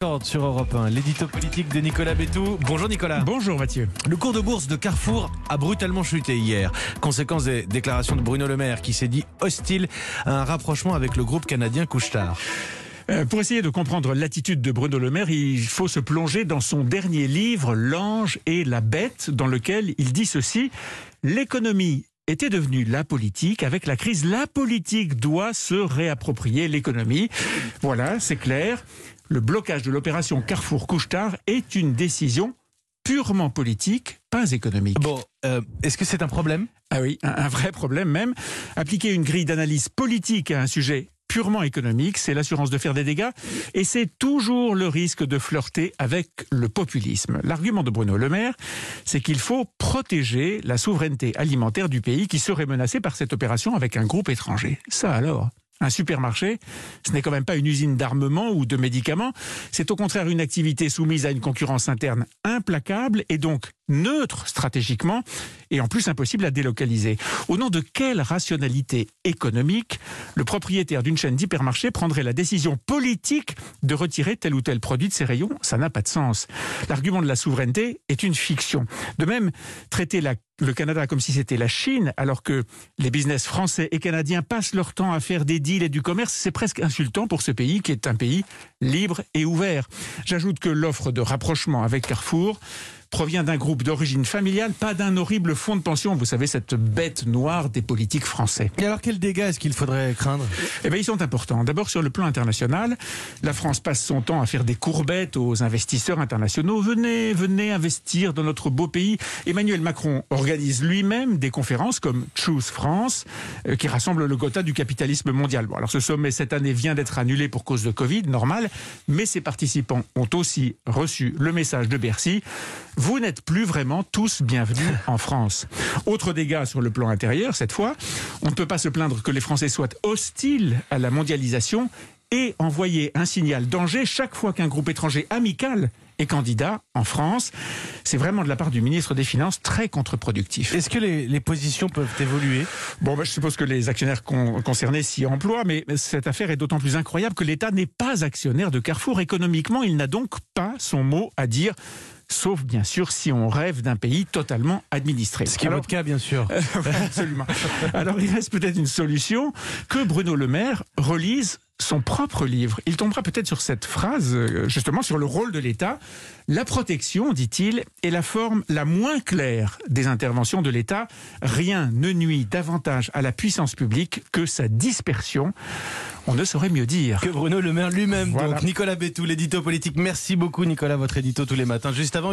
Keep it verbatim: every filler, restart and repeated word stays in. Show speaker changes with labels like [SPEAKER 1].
[SPEAKER 1] Sur Europe un, l'édito politique de Nicolas Bétou. Bonjour Nicolas.
[SPEAKER 2] Bonjour Mathieu.
[SPEAKER 1] Le cours de bourse de Carrefour a brutalement chuté hier. Conséquence des déclarations de Bruno Le Maire qui s'est dit hostile à un rapprochement avec le groupe canadien Couche-Tard.
[SPEAKER 2] Euh, pour essayer de comprendre l'attitude de Bruno Le Maire, il faut se plonger dans son dernier livre, L'Ange et la Bête, dans lequel il dit ceci: l'économie était devenue la politique. Avec la crise, la politique doit se réapproprier l'économie. Voilà, c'est clair. Le blocage de l'opération Carrefour Couche-Tard est une décision purement politique, pas économique.
[SPEAKER 1] Bon, euh, est-ce que c'est un problème ?
[SPEAKER 2] Ah oui, un, un vrai problème même. Appliquer une grille d'analyse politique à un sujet purement économique, c'est l'assurance de faire des dégâts et c'est toujours le risque de flirter avec le populisme. L'argument de Bruno Le Maire, c'est qu'il faut protéger la souveraineté alimentaire du pays qui serait menacée par cette opération avec un groupe étranger. Ça alors ? Un supermarché, ce n'est quand même pas une usine d'armement ou de médicaments, c'est au contraire une activité soumise à une concurrence interne implacable et donc neutre stratégiquement et en plus impossible à délocaliser. Au nom de quelle rationalité économique le propriétaire d'une chaîne d'hypermarchés prendrait la décision politique de retirer tel ou tel produit de ses rayons ? Ça n'a pas de sens. L'argument de la souveraineté est une fiction. De même, traiter la le Canada comme si c'était la Chine, alors que les business français et canadiens passent leur temps à faire des deals et du commerce, c'est presque insultant pour ce pays qui est un pays libre et ouvert. J'ajoute que l'offre de rapprochement avec Carrefour provient d'un groupe d'origine familiale, pas d'un horrible fonds de pension, vous savez, cette bête noire des politiques français.
[SPEAKER 1] Et alors quels dégâts est-ce qu'il faudrait craindre ?
[SPEAKER 2] Eh bien, ils sont importants. D'abord, sur le plan international, la France passe son temps à faire des courbettes aux investisseurs internationaux. Venez, venez investir dans notre beau pays. Emmanuel Macron organise lui-même des conférences comme Choose France, euh, qui rassemble le quota du capitalisme mondial. Bon, alors ce sommet cette année vient d'être annulé pour cause de Covid, normal, mais ses participants ont aussi reçu le message de Bercy: vous n'êtes plus vraiment tous bienvenus en France. Autre dégât sur le plan intérieur, cette fois, on ne peut pas se plaindre que les Français soient hostiles à la mondialisation et envoyer un signal danger chaque fois qu'un groupe étranger amical est candidat en France. C'est vraiment de la part du ministre des Finances très contre-productif.
[SPEAKER 1] Est-ce que les, les positions peuvent évoluer ?
[SPEAKER 2] Bon, ben, je suppose que les actionnaires con- concernés s'y emploient, mais cette affaire est d'autant plus incroyable que l'État n'est pas actionnaire de Carrefour. Économiquement, il n'a donc pas son mot à dire. Sauf, bien sûr, si on rêve d'un pays totalement administré.
[SPEAKER 1] Ce qui est
[SPEAKER 2] Alors,
[SPEAKER 1] votre cas, bien sûr.
[SPEAKER 2] Euh, absolument. Alors, il reste peut-être une solution, que Bruno Le Maire relise son propre livre. Il tombera peut-être sur cette phrase, justement, sur le rôle de l'État. La protection, dit-il, est la forme la moins claire des interventions de l'État. Rien ne nuit davantage à la puissance publique que sa dispersion. On ne saurait mieux dire.
[SPEAKER 1] Que Bruno Le Maire lui-même.
[SPEAKER 2] Voilà.
[SPEAKER 1] Donc Nicolas Bétou, l'édito politique. Merci beaucoup Nicolas, votre édito tous les matins. Juste avant